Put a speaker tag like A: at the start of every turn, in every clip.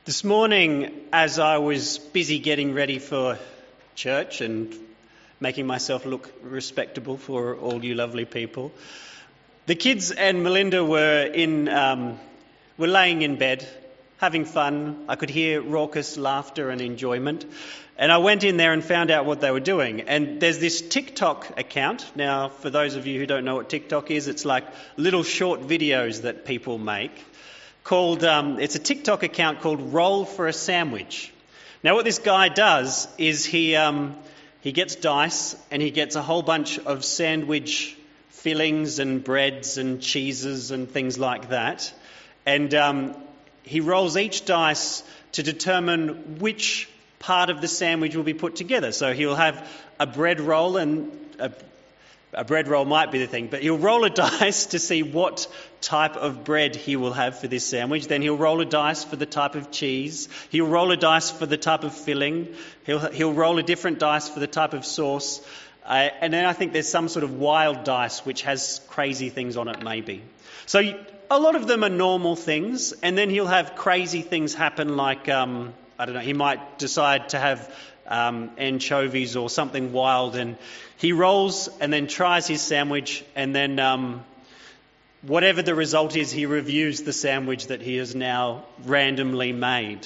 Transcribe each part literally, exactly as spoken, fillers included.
A: This morning, as I was busy getting ready for church and making myself look respectable for all you lovely people, the kids and Melinda were in um, were laying in bed, having fun. I could hear raucous laughter and enjoyment. And I went in there and found out what they were doing. And there's this TikTok account. Now, for those of you who don't know what TikTok is, it's like little short videos that people make. Called, um, it's a TikTok account called Roll for a Sandwich. Now, what this guy does is he um, he gets dice and he gets a whole bunch of sandwich fillings and breads and cheeses and things like that. And um, he rolls each dice to determine which part of the sandwich will be put together. So he'll have a bread roll, and a, a bread roll might be the thing, but he'll roll a dice to see what type of bread he will have for this sandwich. Then he'll roll a dice for the type of cheese. He'll roll a dice for the type of filling. He'll he'll roll a different dice for the type of sauce. Uh, and then I think there's some sort of wild dice which has crazy things on it maybe. So a lot of them are normal things, and then he'll have crazy things happen like, um, I don't know, he might decide to have um, anchovies or something wild, and he rolls and then tries his sandwich, and then um, whatever the result is, he reviews the sandwich that he has now randomly made.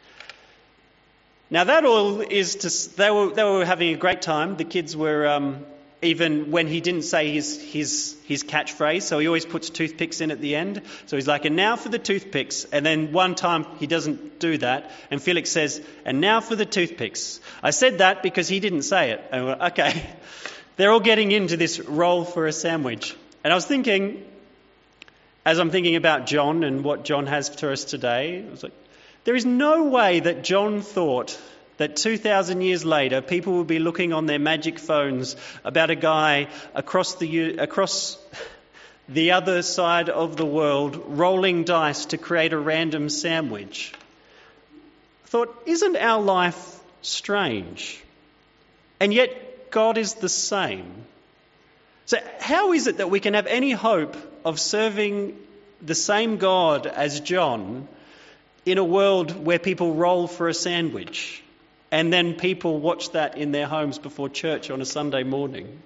A: Now that all is to, they were, they were having a great time. The kids were, um, even when he didn't say his, his, his catchphrase, so he always puts toothpicks in at the end. So he's like, and now for the toothpicks. And then one time he doesn't do that. And Felix says, and now for the toothpicks. I said that because he didn't say it. And we're, okay, they're all getting into this roll for a sandwich. And I was thinking, as I'm thinking about John and what John has for us today, I was like, there is no way that John thought that two thousand years later people will be looking on their magic phones about a guy across the across the other side of the world rolling dice to create a random sandwich. I thought, isn't our life strange? And yet God is the same. So how is it that we can have any hope of serving the same God as John in a world where people roll for a sandwich and then people watch that in their homes before church on a Sunday morning?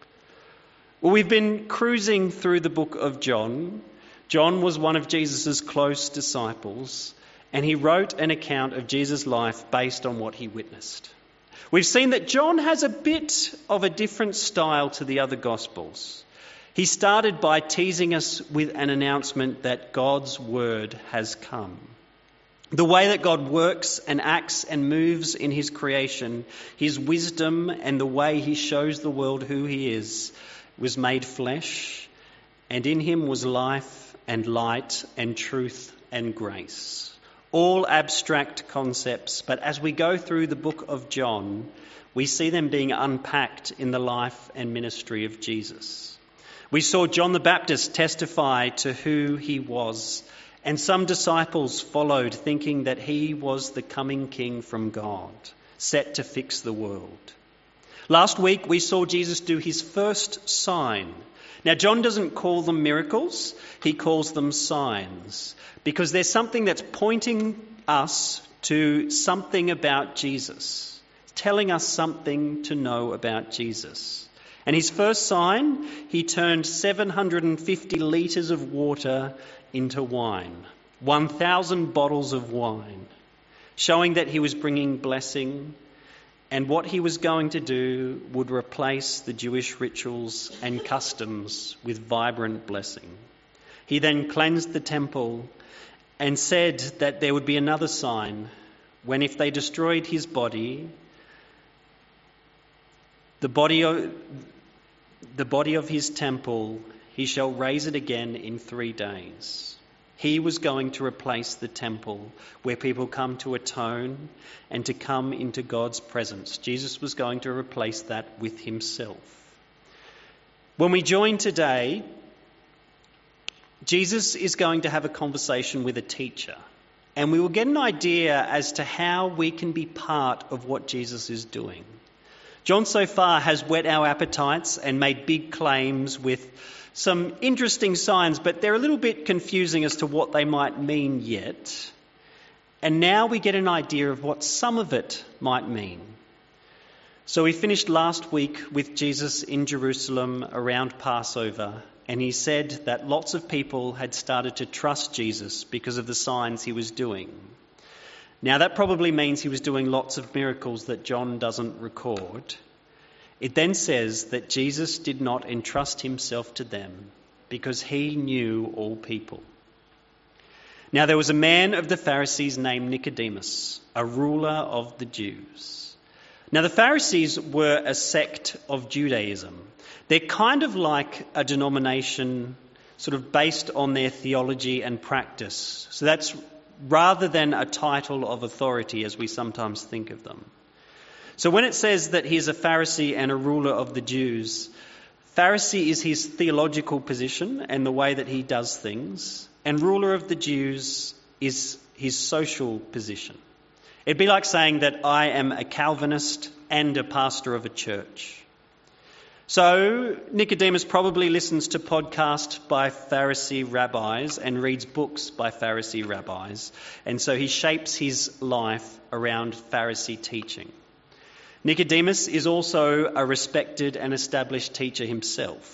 A: Well, we've been cruising through the book of John. John was one of Jesus' close disciples, and he wrote an account of Jesus' life based on what he witnessed. We've seen that John has a bit of a different style to the other Gospels. He started by teasing us with an announcement that God's word has come. The way that God works and acts and moves in his creation, his wisdom and the way he shows the world who he is, was made flesh, and in him was life and light and truth and grace. All abstract concepts, but as we go through the book of John, we see them being unpacked in the life and ministry of Jesus. We saw John the Baptist testify to who he was, and some disciples followed, thinking that he was the coming king from God, set to fix the world. Last week we saw Jesus do his first sign. Now John doesn't call them miracles, he calls them signs, because there's something that's pointing us to something about Jesus, telling us something to know about Jesus. And his first sign, he turned seven hundred fifty litres of water into wine, one thousand bottles of wine, showing that he was bringing blessing, and what he was going to do would replace the Jewish rituals and customs with vibrant blessing. He then cleansed the temple and said that there would be another sign when, if they destroyed his body, the body of, the body of his temple, he shall raise it again in three days. He was going to replace the temple where people come to atone and to come into God's presence. Jesus was going to replace that with himself. When we join today, Jesus is going to have a conversation with a teacher, and we will get an idea as to how we can be part of what Jesus is doing. John so far has whet our appetites and made big claims with some interesting signs, but they're a little bit confusing as to what they might mean yet. And now we get an idea of what some of it might mean. So we finished last week with Jesus in Jerusalem around Passover, and he said that lots of people had started to trust Jesus because of the signs he was doing. Now that probably means he was doing lots of miracles that John doesn't record. It then says that Jesus did not entrust himself to them because he knew all people. Now there was a man of the Pharisees named Nicodemus, a ruler of the Jews. Now the Pharisees were a sect of Judaism. They're kind of like a denomination sort of based on their theology and practice. So that's rather than a title of authority as we sometimes think of them. So when it says that he's a Pharisee and a ruler of the Jews, Pharisee is his theological position and the way that he does things, and ruler of the Jews is his social position. It'd be like saying that I am a Calvinist and a pastor of a church. So Nicodemus probably listens to podcasts by Pharisee rabbis and reads books by Pharisee rabbis, and so he shapes his life around Pharisee teaching. Nicodemus is also a respected and established teacher himself.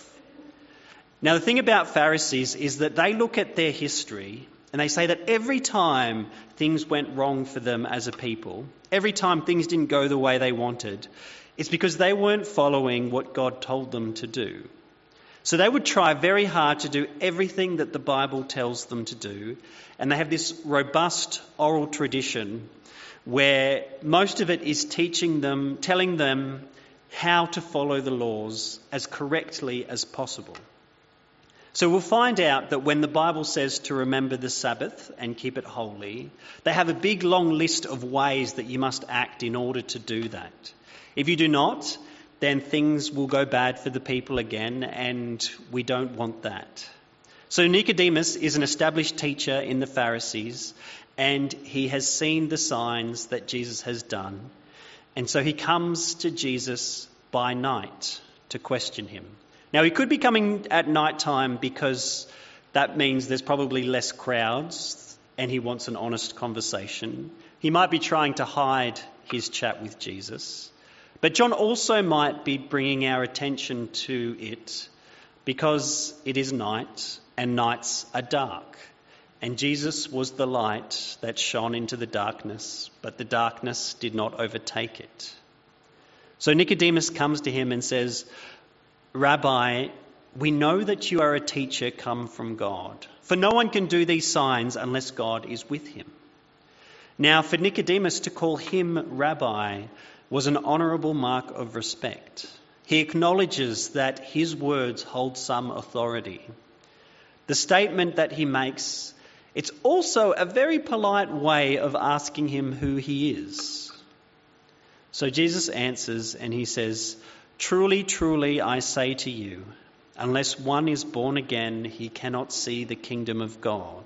A: Now the thing about Pharisees is that they look at their history and they say that every time things went wrong for them as a people, every time things didn't go the way they wanted, it's because they weren't following what God told them to do. So they would try very hard to do everything that the Bible tells them to do, and they have this robust oral tradition where most of it is teaching them, telling them how to follow the laws as correctly as possible. So we'll find out that when the Bible says to remember the Sabbath and keep it holy, they have a big long list of ways that you must act in order to do that. If you do not, then things will go bad for the people again, and we don't want that. So Nicodemus is an established teacher in the Pharisees, and he has seen the signs that Jesus has done. And so he comes to Jesus by night to question him. Now, he could be coming at night time because that means there's probably less crowds and he wants an honest conversation. He might be trying to hide his chat with Jesus. But John also might be bringing our attention to it because it is night and nights are dark. And Jesus was the light that shone into the darkness, but the darkness did not overtake it. So Nicodemus comes to him and says, Rabbi, we know that you are a teacher come from God, for no one can do these signs unless God is with him. Now, for Nicodemus to call him Rabbi was an honourable mark of respect. He acknowledges that his words hold some authority. The statement that he makes, it's also a very polite way of asking him who he is. So Jesus answers and he says, Truly, truly, I say to you, unless one is born again, he cannot see the kingdom of God.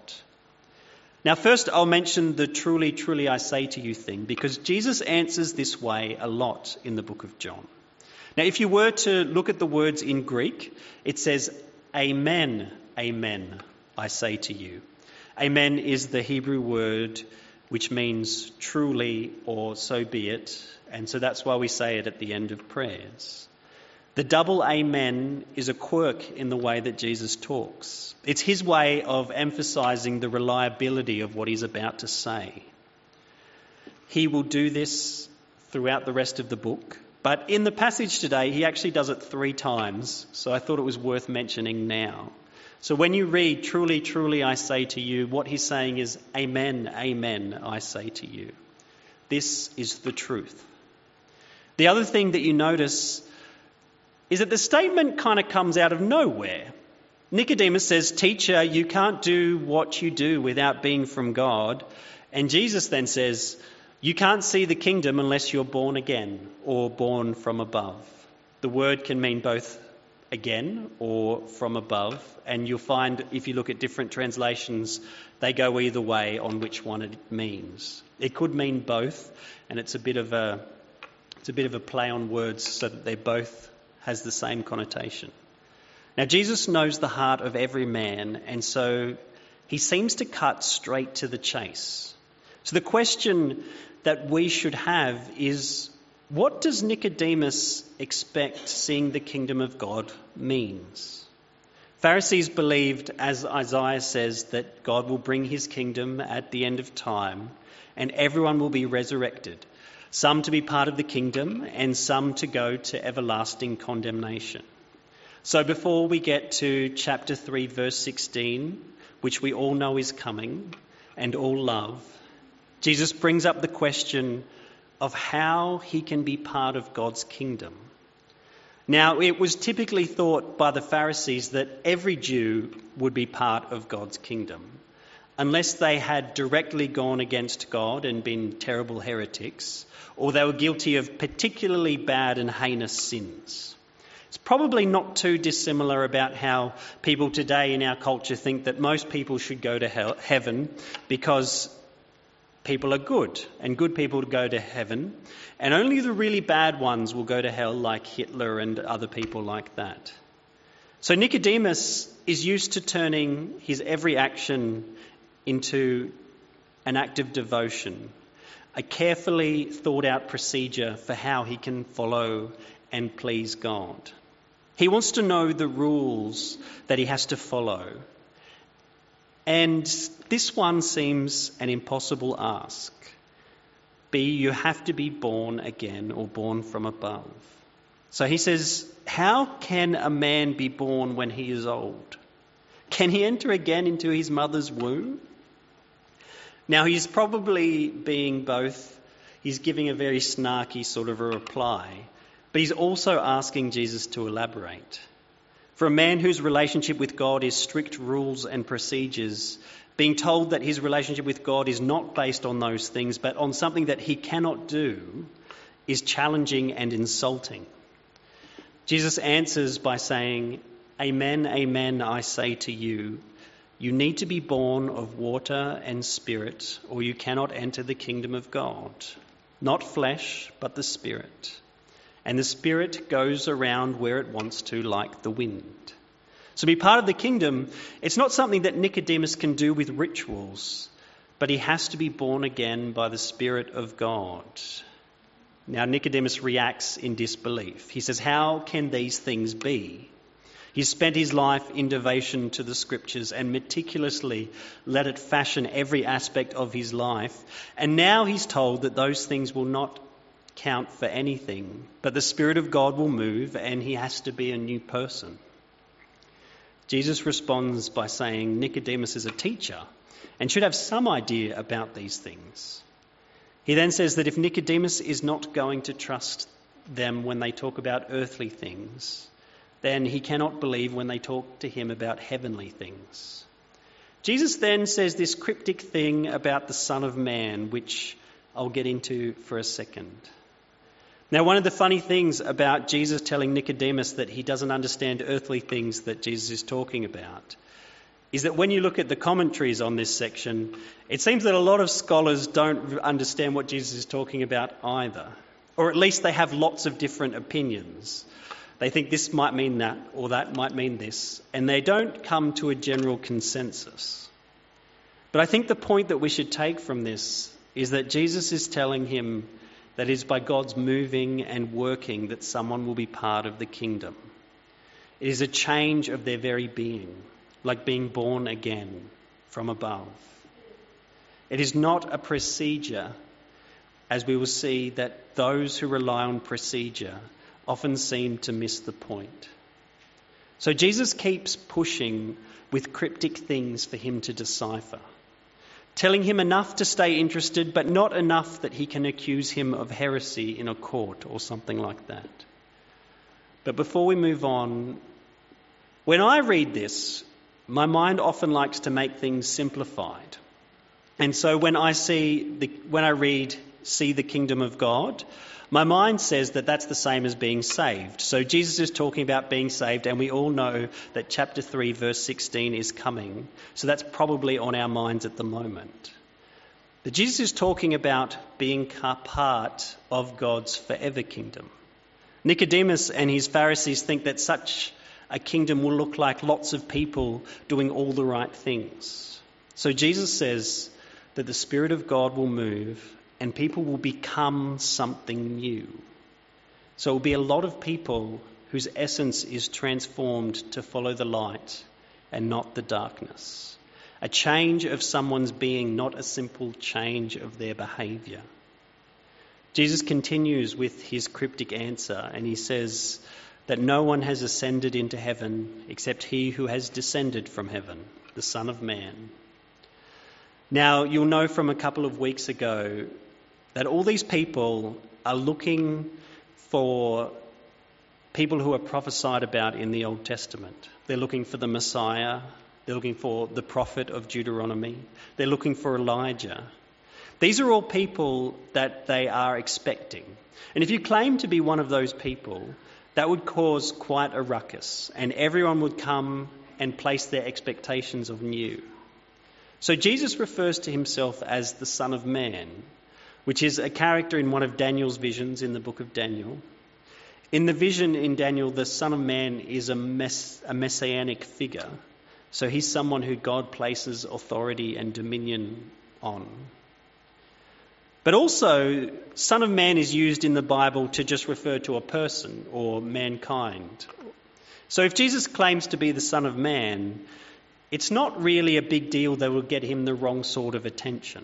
A: Now, first I'll mention the truly, truly, I say to you thing, because Jesus answers this way a lot in the book of John. Now, if you were to look at the words in Greek, it says, Amen, amen, I say to you. Amen is the Hebrew word which means truly or so be it, and so that's why we say it at the end of prayers. The double amen is a quirk in the way that Jesus talks. It's his way of emphasising the reliability of what he's about to say. He will do this throughout the rest of the book, but in the passage today he actually does it three times, so I thought it was worth mentioning now. So when you read, truly, truly, I say to you, what he's saying is, amen, amen, I say to you. This is the truth. The other thing that you notice is that the statement kind of comes out of nowhere. Nicodemus says, Teacher, you can't do what you do without being from God. And Jesus then says, you can't see the kingdom unless you're born again or born from above. The word can mean both again or from above, and you'll find if you look at different translations they go either way on which one it means. It could mean both, and it's a bit of a it's a bit of a play on words so that they both has the same connotation. Now Jesus knows the heart of every man, and so he seems to cut straight to the chase. So the question that we should have is, what does Nicodemus expect seeing the kingdom of God means? Pharisees believed, as Isaiah says, that God will bring his kingdom at the end of time and everyone will be resurrected, some to be part of the kingdom and some to go to everlasting condemnation. So before we get to chapter three, verse sixteen, which we all know is coming and all love, Jesus brings up the question of how he can be part of God's kingdom. Now, it was typically thought by the Pharisees that every Jew would be part of God's kingdom, unless they had directly gone against God and been terrible heretics, or they were guilty of particularly bad and heinous sins. It's probably not too dissimilar about how people today in our culture think that most people should go to hell, heaven because people are good, and good people go to heaven, and only the really bad ones will go to hell, like Hitler and other people like that. So Nicodemus is used to turning his every action into an act of devotion, a carefully thought out procedure for how he can follow and please God. He wants to know the rules that he has to follow. And this one seems an impossible ask. B, you have to be born again or born from above. So he says, how can a man be born when he is old? Can he enter again into his mother's womb? Now he's probably being both, he's giving a very snarky sort of a reply, but he's also asking Jesus to elaborate. For a man whose relationship with God is strict rules and procedures, being told that his relationship with God is not based on those things, but on something that he cannot do, is challenging and insulting. Jesus answers by saying, Amen, amen, I say to you, you need to be born of water and spirit, or you cannot enter the kingdom of God. Not flesh, but the Spirit. And the Spirit goes around where it wants to, like the wind. So to be part of the kingdom, it's not something that Nicodemus can do with rituals, but he has to be born again by the Spirit of God. Now Nicodemus reacts in disbelief. He says, how can these things be? He's spent his life in devotion to the Scriptures and meticulously let it fashion every aspect of his life. And now he's told that those things will not count for anything, but the Spirit of God will move and he has to be a new person. Jesus responds by saying Nicodemus is a teacher and should have some idea about these things. He then says that if Nicodemus is not going to trust them when they talk about earthly things, then he cannot believe when they talk to him about heavenly things. Jesus then says this cryptic thing about the Son of Man, which I'll get into for a second. Now, one of the funny things about Jesus telling Nicodemus that he doesn't understand earthly things that Jesus is talking about is that when you look at the commentaries on this section, it seems that a lot of scholars don't understand what Jesus is talking about either, or at least they have lots of different opinions. They think this might mean that, or that might mean this, and they don't come to a general consensus. But I think the point that we should take from this is that Jesus is telling him that it is by God's moving and working that someone will be part of the kingdom. It is a change of their very being, like being born again from above. It is not a procedure, as we will see that those who rely on procedure often seem to miss the point. So Jesus keeps pushing with cryptic things for him to decipher, telling him enough to stay interested, but not enough that he can accuse him of heresy in a court or something like that. But before we move on, when I read this, my mind often likes to make things simplified. And so when I see the, when I read, see the kingdom of God, my mind says that that's the same as being saved. So Jesus is talking about being saved, and we all know that chapter three, verse sixteen is coming. So that's probably on our minds at the moment. But Jesus is talking about being part of God's forever kingdom. Nicodemus and his Pharisees think that such a kingdom will look like lots of people doing all the right things. So Jesus says that the Spirit of God will move and people will become something new. So it will be a lot of people whose essence is transformed to follow the light and not the darkness. A change of someone's being, not a simple change of their behaviour. Jesus continues with his cryptic answer, and he says that no one has ascended into heaven except he who has descended from heaven, the Son of Man. Now, you'll know from a couple of weeks ago that all these people are looking for people who are prophesied about in the Old Testament. They're looking for the Messiah. They're looking for the prophet of Deuteronomy. They're looking for Elijah. These are all people that they are expecting. And if you claim to be one of those people, that would cause quite a ruckus, and everyone would come and place their expectations on you. So Jesus refers to himself as the Son of Man, which is a character in one of Daniel's visions in the book of Daniel. In the vision in Daniel, the Son of Man is a, mess, a messianic figure. So he's someone who God places authority and dominion on. But also, Son of Man is used in the Bible to just refer to a person or mankind. So if Jesus claims to be the Son of Man, it's not really a big deal that will get him the wrong sort of attention.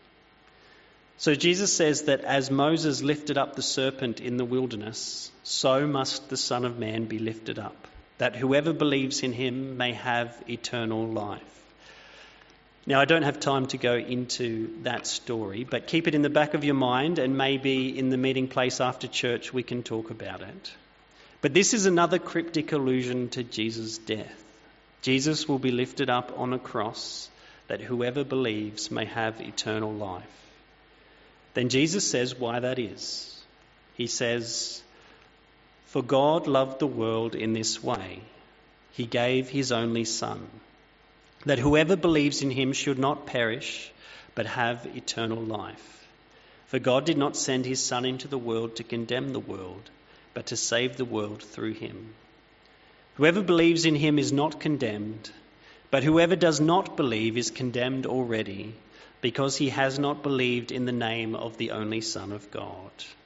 A: So Jesus says that as Moses lifted up the serpent in the wilderness, so must the Son of Man be lifted up, that whoever believes in him may have eternal life. Now, I don't have time to go into that story, but keep it in the back of your mind, and maybe in the meeting place after church we can talk about it. But this is another cryptic allusion to Jesus' death. Jesus will be lifted up on a cross that whoever believes may have eternal life. Then Jesus says why that is. He says, "For God loved the world in this way. He gave his only Son, that whoever believes in him should not perish, but have eternal life. For God did not send his Son into the world to condemn the world, but to save the world through him. Whoever believes in him is not condemned, but whoever does not believe is condemned already, because he has not believed in the name of the only Son of God."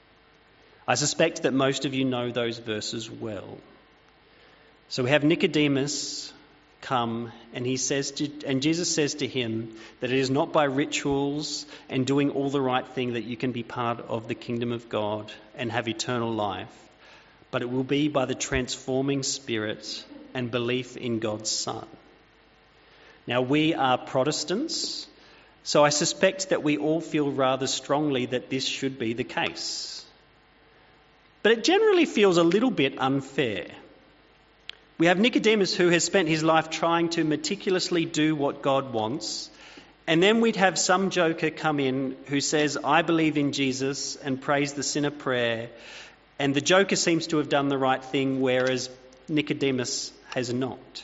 A: I suspect that most of you know those verses well. So we have Nicodemus come, and he says to, and Jesus says to him that it is not by rituals and doing all the right thing that you can be part of the kingdom of God and have eternal life, but it will be by the transforming Spirit and belief in God's Son. Now, we are Protestants, so I suspect that we all feel rather strongly that this should be the case. But it generally feels a little bit unfair. We have Nicodemus, who has spent his life trying to meticulously do what God wants, and then we'd have some joker come in who says, "I believe in Jesus," and prays the sinner prayer, and the joker seems to have done the right thing, whereas Nicodemus has not.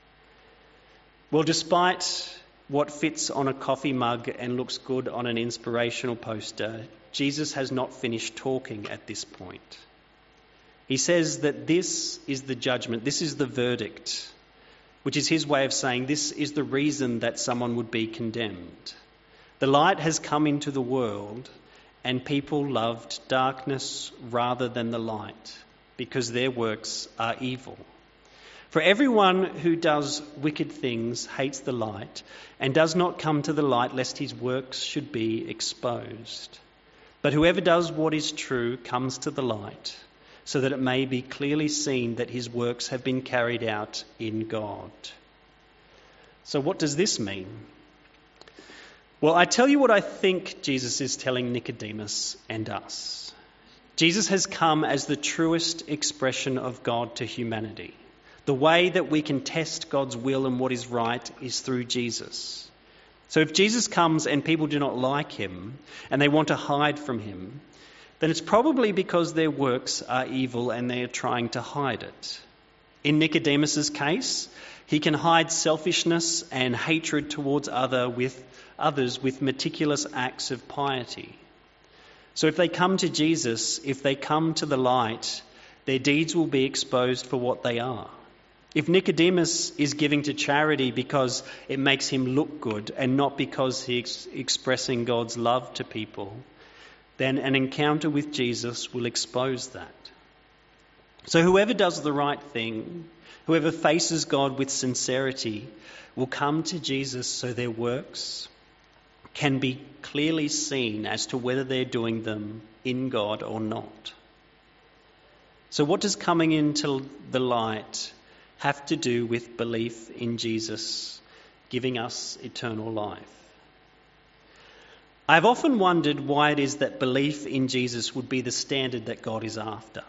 A: Well, despite what fits on a coffee mug and looks good on an inspirational poster, Jesus has not finished talking at this point. He says that this is the judgment, this is the verdict, which is his way of saying this is the reason that someone would be condemned. The light has come into the world, and people loved darkness rather than the light, because their works are evil. For everyone who does wicked things hates the light and does not come to the light lest his works should be exposed. But whoever does what is true comes to the light, so that it may be clearly seen that his works have been carried out in God. So what does this mean? Well, I tell you what I think Jesus is telling Nicodemus and us. Jesus has come as the truest expression of God to humanity. The way that we can test God's will and what is right is through Jesus. So if Jesus comes and people do not like him and they want to hide from him, then it's probably because their works are evil and they are trying to hide it. In Nicodemus's case, he can hide selfishness and hatred towards other with others with meticulous acts of piety. So if they come to Jesus, if they come to the light, their deeds will be exposed for what they are. If Nicodemus is giving to charity because it makes him look good and not because he's expressing God's love to people, then an encounter with Jesus will expose that. So whoever does the right thing, whoever faces God with sincerity, will come to Jesus so their works can be clearly seen as to whether they're doing them in God or not. So what does coming into the light have to do with belief in Jesus giving us eternal life? I've often wondered why it is that belief in Jesus would be the standard that God is after.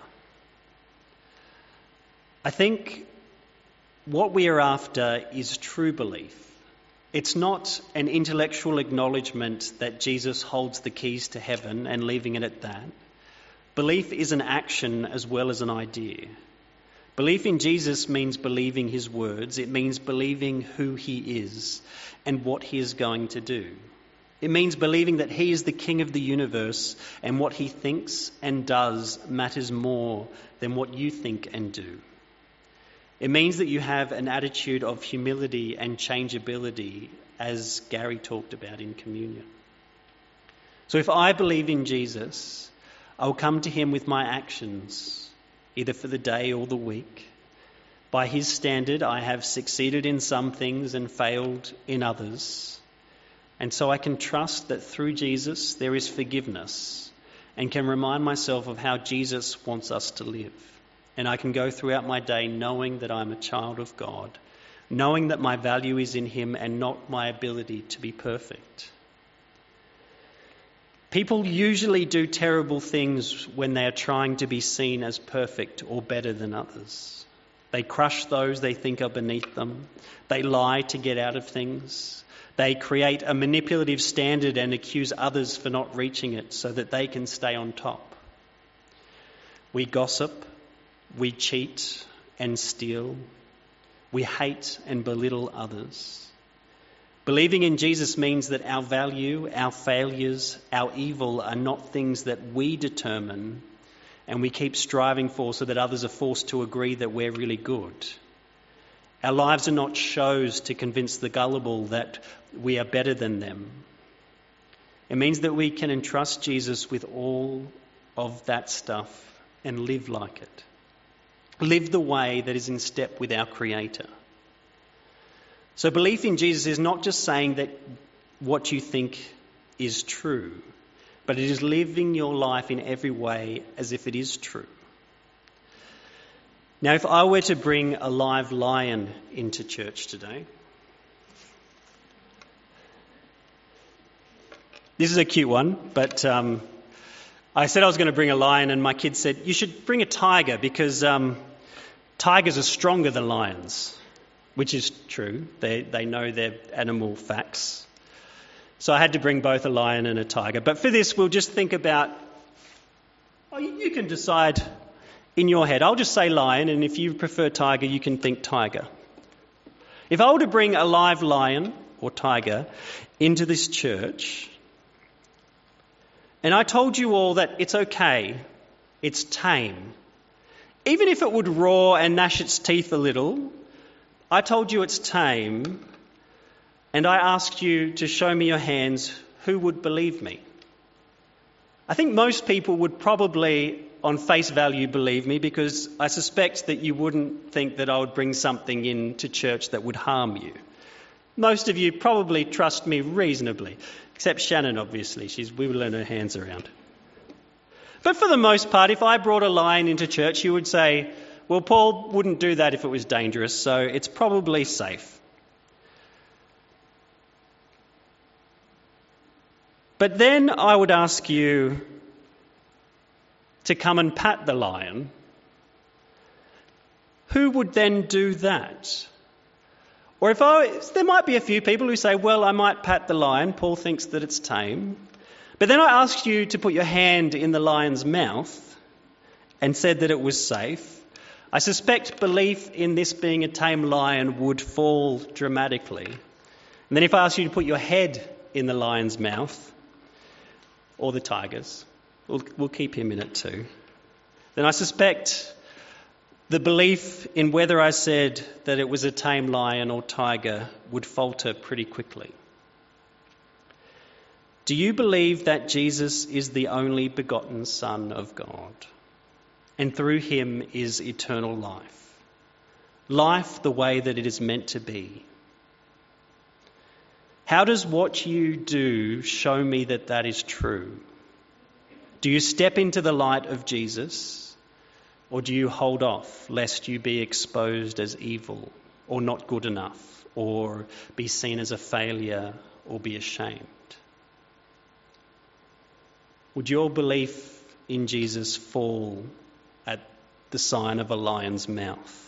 A: I think what we are after is true belief. It's not an intellectual acknowledgement that Jesus holds the keys to heaven and leaving it at that. Belief is an action as well as an idea. Belief in Jesus means believing his words. It means believing who he is and what he is going to do. It means believing that he is the king of the universe and what he thinks and does matters more than what you think and do. It means that you have an attitude of humility and changeability, as Gary talked about in communion. So if I believe in Jesus, I will come to him with my actions, either for the day or the week. By his standard, I have succeeded in some things and failed in others. And so I can trust that through Jesus there is forgiveness and can remind myself of how Jesus wants us to live. And I can go throughout my day knowing that I'm a child of God, knowing that my value is in him and not my ability to be perfect. People usually do terrible things when they are trying to be seen as perfect or better than others. They crush those they think are beneath them. They lie to get out of things. They create a manipulative standard and accuse others for not reaching it so that they can stay on top. We gossip, we cheat and steal. We hate and belittle others. Believing in Jesus means that our value, our failures, our evil are not things that we determine and we keep striving for so that others are forced to agree that we're really good. Our lives are not shows to convince the gullible that we are better than them. It means that we can entrust Jesus with all of that stuff and live like it. Live the way that is in step with our Creator. So belief in Jesus is not just saying that what you think is true, but it is living your life in every way as if it is true. Now, if I were to bring a live lion into church today, this is a cute one, but um, I said I was going to bring a lion and my kids said, you should bring a tiger because um, tigers are stronger than lions. Which is true. They they know their animal facts. So I had to bring both a lion and a tiger. But for this, we'll just think about, oh, you can decide in your head. I'll just say lion, and if you prefer tiger, you can think tiger. If I were to bring a live lion or tiger into this church, and I told you all that it's okay, it's tame, even if it would roar and gnash its teeth a little, I told you it's tame, and I asked you to show me your hands, who would believe me? I think most people would probably, on face value, believe me, because I suspect that you wouldn't think that I would bring something into church that would harm you. Most of you probably trust me reasonably, except Shannon, obviously. She's wiggling her hands around. But for the most part, if I brought a lion into church, you would say, well, Paul wouldn't do that if it was dangerous, so it's probably safe. But then I would ask you to come and pat the lion. Who would then do that? Or if I, there might be a few people who say, well, I might pat the lion. Paul thinks that it's tame. But then I asked you to put your hand in the lion's mouth and said that it was safe. I suspect belief in this being a tame lion would fall dramatically. And then if I asked you to put your head in the lion's mouth, or the tiger's, we'll, we'll keep him in it too, then I suspect The belief in whether I said that it was a tame lion or tiger would falter pretty quickly. Do you believe that Jesus is the only begotten Son of God, and through him is eternal life? Life the way that it is meant to be. How does what you do show me that that is true? Do you step into the light of Jesus, or do you hold off lest you be exposed as evil or not good enough, or be seen as a failure or be ashamed? Would your belief in Jesus fall at the sign of a lion's mouth?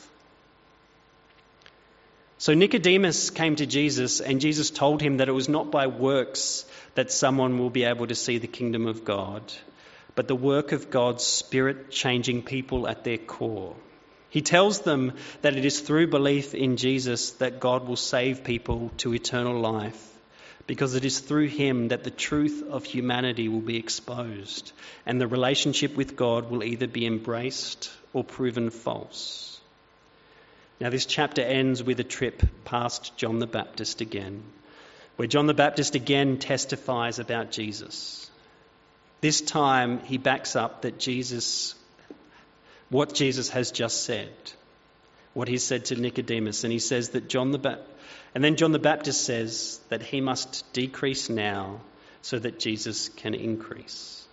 A: So Nicodemus came to Jesus, and Jesus told him that it was not by works that someone will be able to see the kingdom of God, but the work of God's Spirit changing people at their core. He tells them that it is through belief in Jesus that God will save people to eternal life, because it is through him that the truth of humanity will be exposed, and the relationship with God will either be embraced or proven false. Now, this chapter ends with a trip past John the Baptist again, where John the Baptist again testifies about Jesus. This time he backs up that Jesus, what Jesus has just said, what he said to Nicodemus, and he says that John the Baptist, and then John the Baptist says that he must decrease now so that Jesus can increase.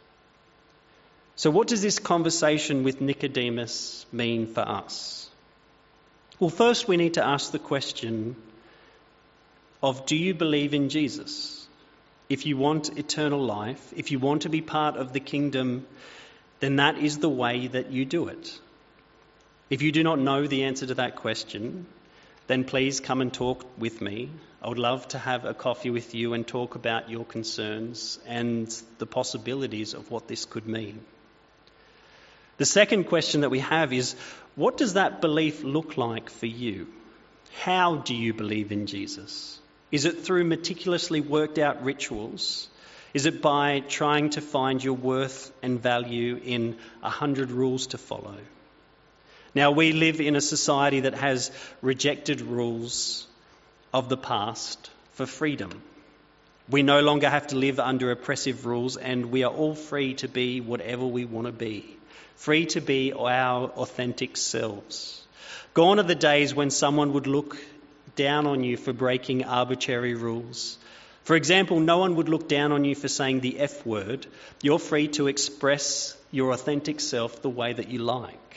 A: So what does this conversation with Nicodemus mean for us? Well, first we need to ask the question of, do you believe in Jesus? If you want eternal life, if you want to be part of the kingdom, then that is the way that you do it. If you do not know the answer to that question, then please come and talk with me. I would love to have a coffee with you and talk about your concerns and the possibilities of what this could mean. The second question that we have is, what does that belief look like for you? How do you believe in Jesus? Is it through meticulously worked out rituals? Is it by trying to find your worth and value in a hundred rules to follow? Now, we live in a society that has rejected rules of the past for freedom. We no longer have to live under oppressive rules, and we are all free to be whatever we want to be. Free to be our authentic selves. Gone are the days when someone would look down on you for breaking arbitrary rules. For example, no one would look down on you for saying the F word. You're free to express your authentic self the way that you like.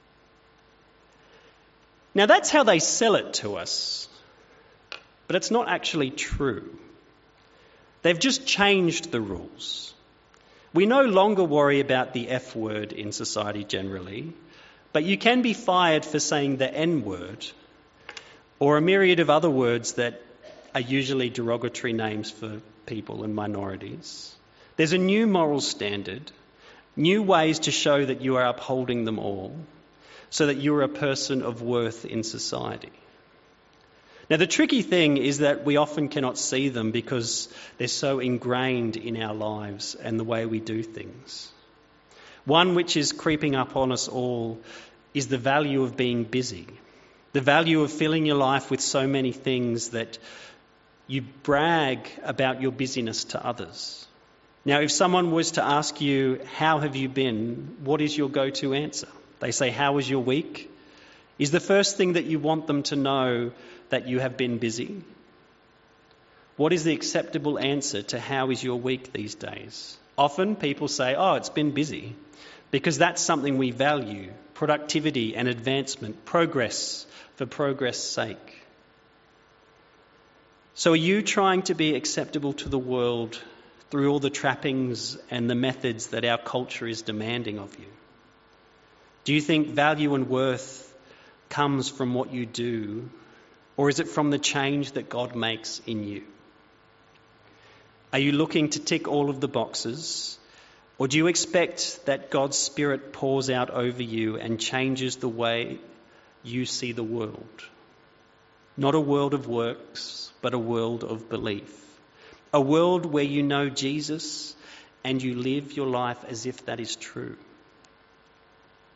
A: Now, that's how they sell it to us, but it's not actually true. They've just changed the rules. We no longer worry about the F word in society generally, but you can be fired for saying the N word, or a myriad of other words that are usually derogatory names for people and minorities. There's a new moral standard, new ways to show that you are upholding them all, so that you're a person of worth in society. Now, the tricky thing is that we often cannot see them because they're so ingrained in our lives and the way we do things. One which is creeping up on us all is the value of being busy, the value of filling your life with so many things that you brag about your busyness to others. Now, if someone was to ask you, how have you been? What is your go-to answer? They say, how was your week? Is the first thing that you want them to know that you have been busy? What is the acceptable answer to how is your week these days? Often people say, oh, it's been busy, because that's something we value, productivity and advancement, progress for progress' sake. So are you trying to be acceptable to the world through all the trappings and the methods that our culture is demanding of you? Do you think value and worth comes from what you do, or is it from the change that God makes in you? Are you looking to tick all of the boxes, or do you expect that God's Spirit pours out over you and changes the way you see the world? Not a world of works, but a world of belief. A world where you know Jesus and you live your life as if that is true.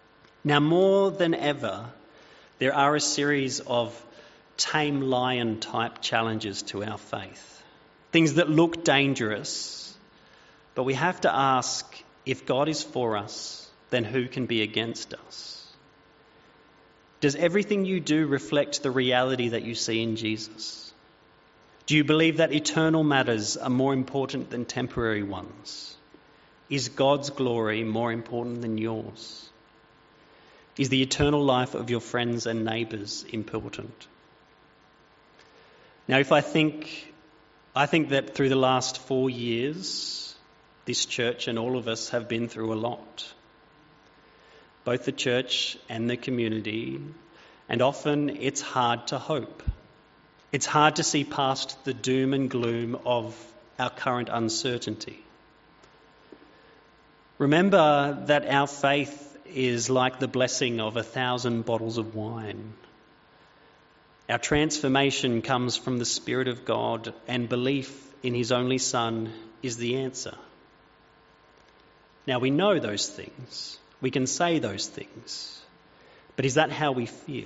A: Now, more than ever, there are a series of tame lion type challenges to our faith. Things that look dangerous, but we have to ask, if God is for us, then who can be against us? Does everything you do reflect the reality that you see in Jesus? Do you believe that eternal matters are more important than temporary ones? Is God's glory more important than yours? Is the eternal life of your friends and neighbours important? Now, if I think, I think that through the last four years, this church and all of us have been through a lot. Both the church and the community, and often it's hard to hope. It's hard to see past the doom and gloom of our current uncertainty. Remember that our faith is like the blessing of a thousand bottles of wine. Our transformation comes from the Spirit of God, and belief in His only Son is the answer. Now, we know those things. We can say those things. But is that how we feel?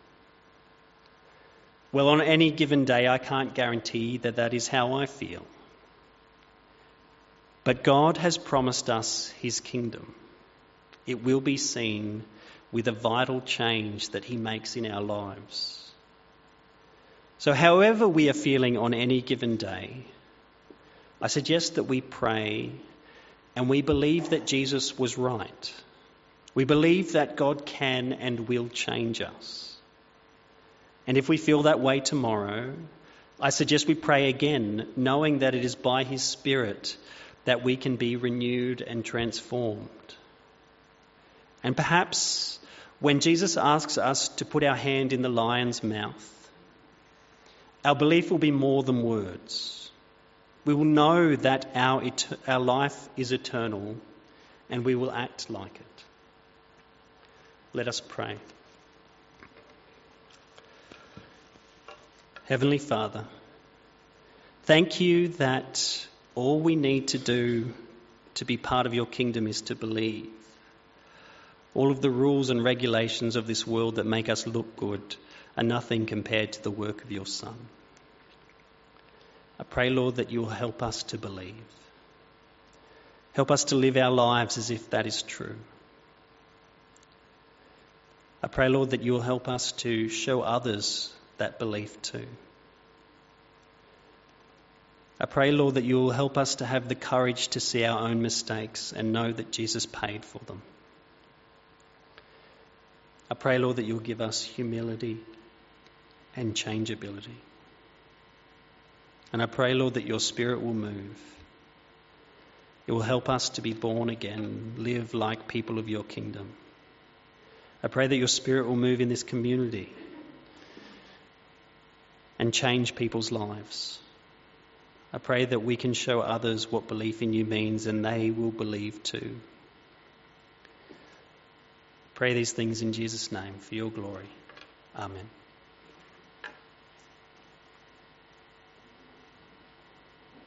A: Well, on any given day, I can't guarantee that that is how I feel. But God has promised us His kingdom. It will be seen with a vital change that He makes in our lives. So however we are feeling on any given day, I suggest that we pray and we believe that Jesus was right. We believe that God can and will change us. And if we feel that way tomorrow, I suggest we pray again, knowing that it is by His Spirit that we can be renewed and transformed. And perhaps when Jesus asks us to put our hand in the lion's mouth, our belief will be more than words. We will know that our, et- our life is eternal, and we will act like it. Let us pray. Heavenly Father, thank you that all we need to do to be part of your kingdom is to believe. All of the rules and regulations of this world that make us look good are nothing compared to the work of your Son. I pray, Lord, that you will help us to believe. Help us to live our lives as if that is true. I pray, Lord, that you will help us to show others that belief too. I pray, Lord, that you will help us to have the courage to see our own mistakes and know that Jesus paid for them. I pray, Lord, that you'll give us humility and changeability. And I pray, Lord, that your Spirit will move. It will help us to be born again, live like people of your kingdom. I pray that your Spirit will move in this community and change people's lives. I pray that we can show others what belief in you means, and they will believe too. Pray these things in Jesus' name for your glory. Amen.